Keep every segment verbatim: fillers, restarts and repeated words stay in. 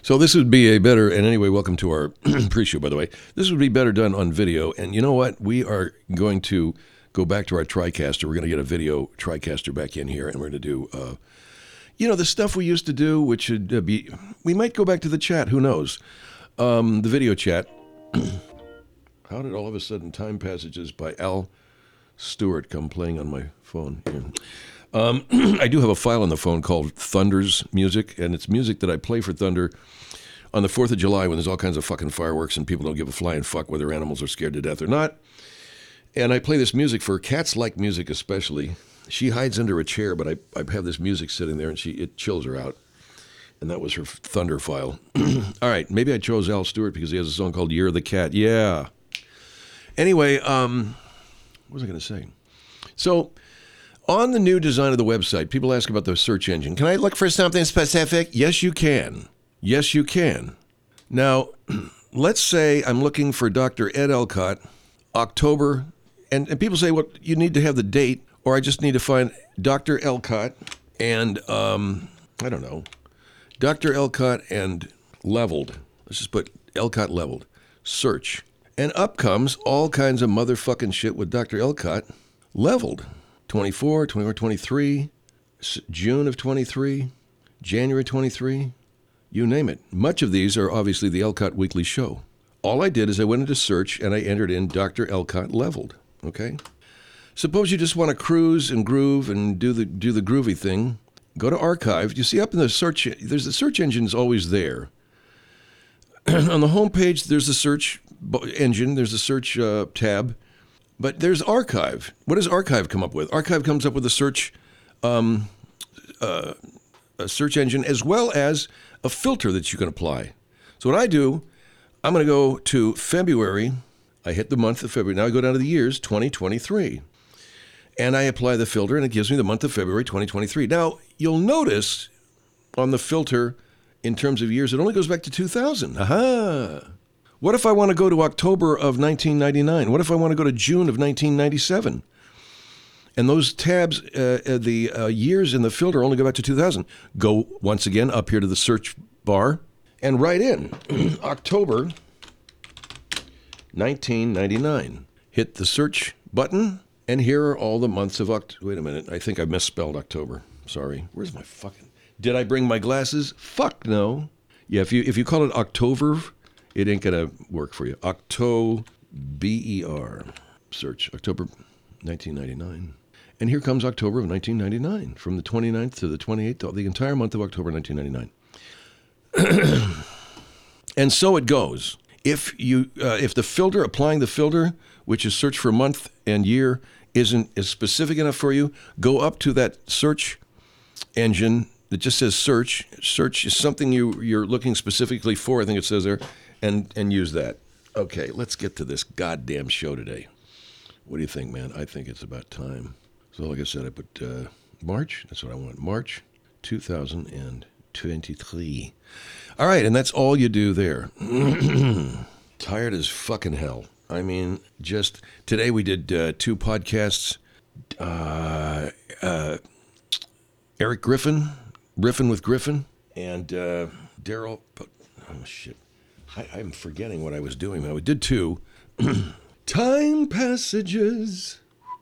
So this would be a better, and anyway, welcome to our pre-show, by the way. This would be better done on video. And you know what? We are going to go back to our TriCaster. We're going to get a video TriCaster back in here, and we're going to do, uh, you know, the stuff we used to do, which should uh, be, we might go back to the chat. Who knows? Um, the video chat. How did all of a sudden Time Passages by Al Stewart come playing on my phone here? Um, I do have a file on the phone called Thunder's Music, and it's music that I play for Thunder on the fourth of July when there's all kinds of fucking fireworks and people don't give a flying fuck whether animals are scared to death or not. And I play this music for cats like music especially. She hides under a chair, but I, I have this music sitting there and she it chills her out. And that was her Thunder file. All right, maybe I chose Al Stewart because he has a song called Year of the Cat. Yeah. Anyway, um, what was I going to say? So, on the new design of the website, people ask about the search engine. Can I look for something specific? Yes, you can. Yes, you can. Now, let's say I'm looking for Doctor Ed Elcott, October, and, and people say, well, you need to have the date, or I just need to find Doctor Elcott and, um, I don't know, Doctor Elcott and leveled. Let's just put Elcott leveled. Search. And up comes all kinds of motherfucking shit with Doctor Elcott leveled. twenty-four, twenty-four, twenty-three, June of twenty-three, January twenty-three, you name it. Much of these are obviously the Elcott Weekly Show. All I did is I went into search and I entered in Doctor Elcott leveled, okay? Suppose you just want to cruise and groove and do the do the groovy thing. Go to archive. You see up in the search, there's the search engine's always there. On the home page, there's a search engine, there's a search uh, tab. But there's archive. What does archive come up with? Archive comes up with a search, um, uh, a search engine as well as a filter that you can apply. So what I do, I'm going to go to February. I hit the month of February. Now I go down to the years, twenty twenty-three. And I apply the filter, and it gives me the month of February, twenty twenty-three. Now, you'll notice on the filter, in terms of years, it only goes back to two thousand. Aha! What if I want to go to October of nineteen ninety-nine? What if I want to go to June of nineteen ninety-seven? And those tabs, uh, uh, the uh, years in the filter only go back to two thousand. Go once again up here to the search bar and write in October nineteen ninety-nine. Hit the search button, and here are all the months of October. Wait a minute, I think I misspelled October. Sorry. Where's my fucking... Did I bring my glasses? Fuck no. Yeah, if you if you call it October, it ain't gonna work for you. Octo B E R. Search October nineteen ninety-nine. And here comes October of nineteen ninety-nine. From the twenty-ninth to the twenty-eighth, the entire month of October nineteen ninety-nine. And so it goes. If you uh, if the filter, applying the filter, which is search for month and year, isn't is specific enough for you, go up to that search engine that just says search. Search is something you, you're looking specifically for, I think it says there, and, and use that. Okay, let's get to this goddamn show today. What do you think, man? I think it's about time. So like I said, I put uh, March, that's what I want, March two thousand twenty-three. All right, and that's all you do there. Tired as fucking hell. I mean, just today we did uh, two podcasts. Uh, uh, Eric Griffin, Riffin with Griffin, and uh, Daryl. Oh, shit. I, I'm forgetting what I was doing. I did two. Time Passages.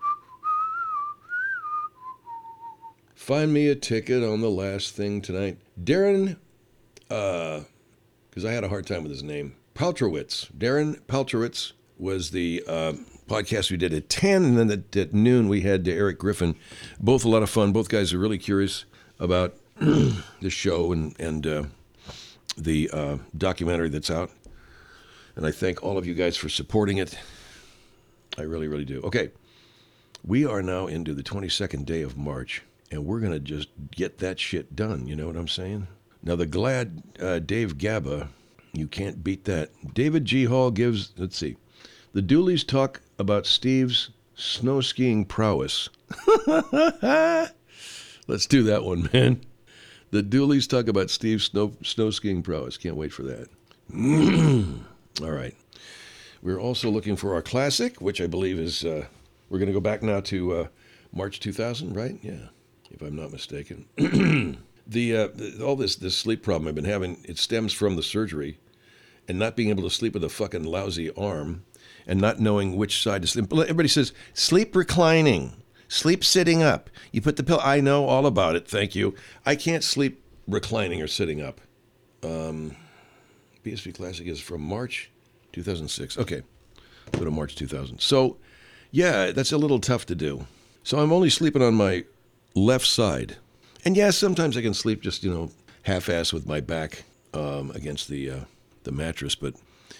Find me a ticket on the last thing tonight. Darren, because uh, I had a hard time with his name. Paltrowitz. Darren Paltrowitz was the uh, podcast we did at ten, and then at, at noon we had uh, Eric Griffin. Both a lot of fun. Both guys are really curious about the show and, and uh, the uh, documentary that's out. And I thank all of you guys for supporting it. I really, really do. Okay, we are now into the twenty-second day of March, and we're going to just get that shit done. You know what I'm saying? Now, the glad uh, Dave Gabba, you can't beat that. David G. Hall gives, let's see, the Dooleys talk about Steve's snow skiing prowess. Let's do that one, man. The Dooleys talk about Steve's snow, snow skiing prowess. Can't wait for that. All right. We're also looking for our classic, which I believe is, uh, we're going to go back now to uh, March two thousand, right? Yeah, if I'm not mistaken. The, uh, the all this this sleep problem I've been having, it stems from the surgery and not being able to sleep with a fucking lousy arm and not knowing which side to sleep. Everybody says, sleep reclining, sleep sitting up. You put the pillow, I know all about it, thank you. I can't sleep reclining or sitting up. Um, B S B Classic is from March two thousand six. Okay, go to March two thousand. So, yeah, that's a little tough to do. So I'm only sleeping on my left side. And yeah, sometimes I can sleep just, you know, half-ass with my back um, against the uh, the mattress. But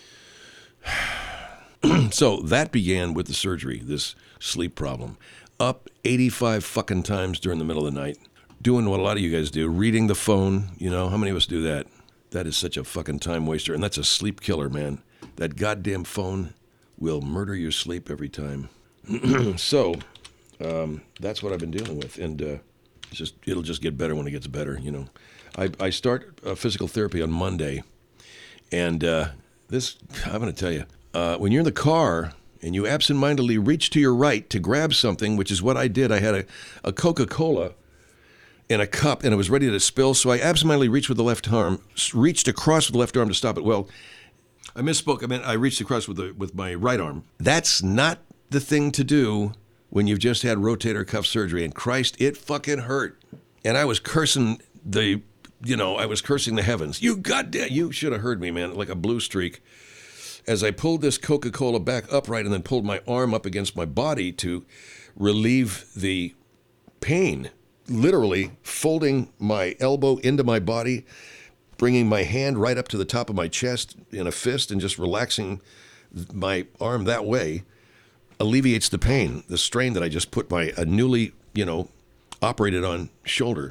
so that began with the surgery, this sleep problem. Up eighty-five fucking times during the middle of the night, doing what a lot of you guys do, reading the phone. You know, how many of us do that? That is such a fucking time waster, and that's a sleep killer, man. That goddamn phone will murder your sleep every time. So um, that's what I've been dealing with, and uh, it's just it'll just get better when it gets better, you know. I, I start uh, physical therapy on Monday, and uh, this, I'm going to tell you, uh, when you're in the car and you absentmindedly reach to your right to grab something, which is what I did. I had a, a Coca-Cola in a cup, and it was ready to spill, so I absentmindedly reached with the left arm, reached across with the left arm to stop it. Well, I misspoke. I meant I reached across with the with my right arm. That's not the thing to do when you've just had rotator cuff surgery, and Christ, it fucking hurt. And I was cursing the, you know, I was cursing the heavens. You goddamn, you should have heard me, man, like a blue streak. As I pulled this Coca-Cola back upright and then pulled my arm up against my body to relieve the pain, literally folding my elbow into my body, bringing my hand right up to the top of my chest in a fist and just relaxing my arm that way, alleviates the pain, the strain that I just put my a newly, you know, operated on shoulder.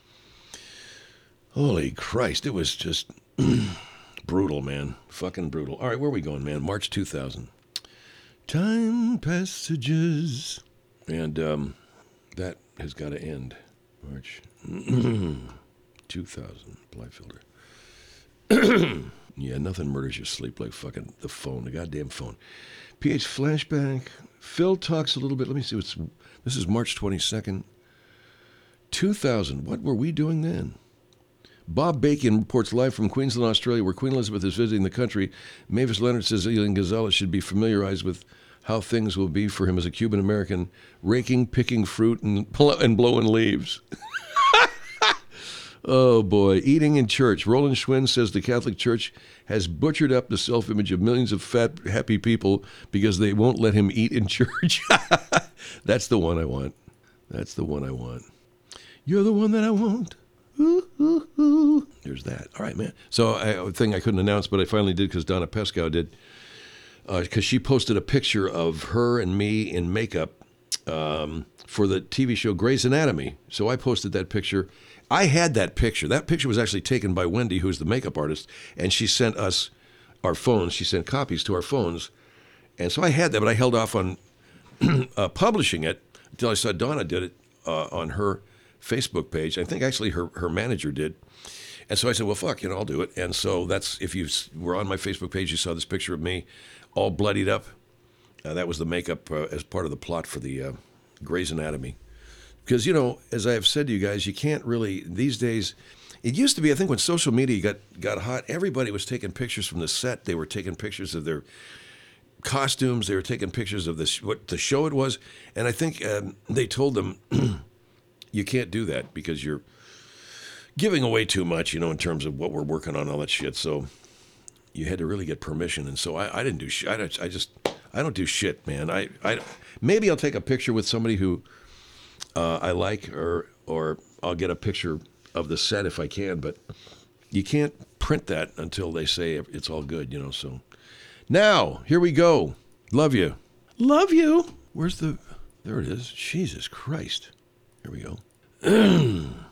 Holy Christ, it was just brutal, man. Fucking brutal. All right, where are we going, man? March two thousand. Time passages. And um, that has got to end. March two thousand, Blyfelder. Yeah, nothing murders your sleep like fucking the phone, the goddamn phone. P H flashback. Phil talks a little bit. Let me see what's. This is March twenty-second, two thousand. What were we doing then? Bob Bacon reports live from Queensland, Australia, where Queen Elizabeth is visiting the country. Mavis Leonard says Elian Gonzalez should be familiarized with how things will be for him as a Cuban American, raking, picking fruit, and, and blowing leaves. Oh, boy. Eating in church. Roland Schwinn says the Catholic Church has butchered up the self-image of millions of fat, happy people because they won't let him eat in church. That's the one I want. That's the one I want. You're the one that I want. Ooh, ooh, ooh. There's that. All right, man. So I, a thing I couldn't announce, but I finally did because Donna Pescow did. Because uh, she posted a picture of her and me in makeup um, for the T V show Grey's Anatomy. So I posted that picture. I had that picture. That picture was actually taken by Wendy, who's the makeup artist, and she sent us our phones. She sent copies to our phones. And so I had that, but I held off on uh, publishing it until I saw Donna did it uh, on her Facebook page. I think actually her, her manager did. And so I said, well, fuck, you know, I'll do it. And so that's, if you were on my Facebook page, you saw this picture of me all bloodied up. Uh, that was the makeup uh, as part of the plot for the uh, Grey's Anatomy. Because, you know, as I've said to you guys, you can't really, these days, it used to be, I think when social media got, got hot, everybody was taking pictures from the set. They were taking pictures of their costumes. They were taking pictures of this, what the show it was. And I think um, they told them, you can't do that because you're giving away too much, you know, in terms of what we're working on, all that shit. So you had to really get permission. And so I, I didn't do shit. I, I just, I don't do shit, man. I, I, maybe I'll take a picture with somebody who uh, I like, or, or I'll get a picture of the set if I can, but you can't print that until they say it's all good, you know, so. Now, here we go. Love you. Love you. Where's the, there it is. Jesus Christ. Here we go.